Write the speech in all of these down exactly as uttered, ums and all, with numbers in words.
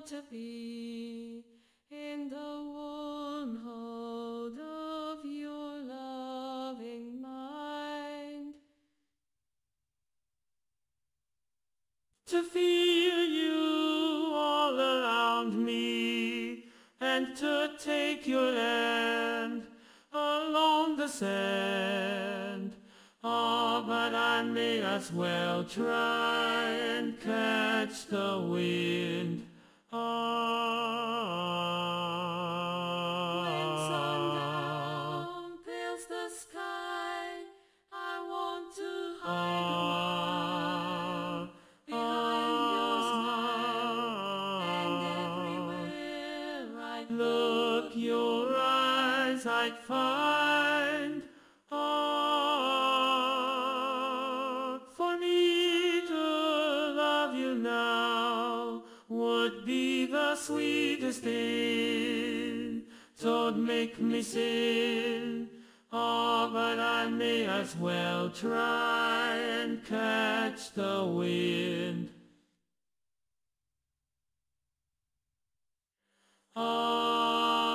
to be in the warm hold of your loving mind, to feel you all around me, and to take your hand along the sand. Oh, but I may as well try and catch the wind. Oh, when sundown fills the sky, I want to hide away behind your smile, and everywhere I'd look, your eyes I'd find. Oh, for me to love you now would be the sweetest thing. Don't make me sin. Oh, but I may as well try and catch the wind. Oh,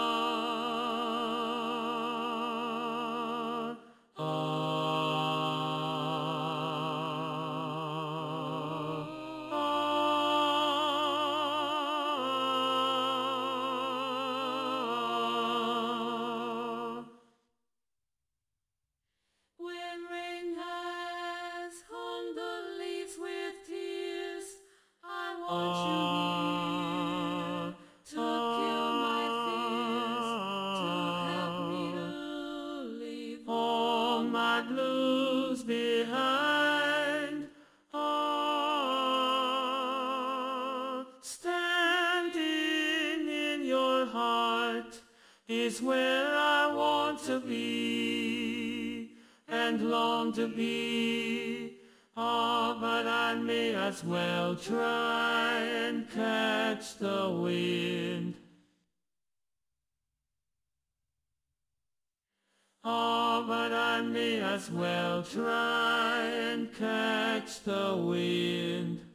when rain has hung the leaves with tears, I want you here to kill my fears, to help me to leave all my blues behind. Oh, standing in your heart is where I want to be and long to be. Oh, but I may as well try and catch the wind. Oh, but I may as well try and catch the wind.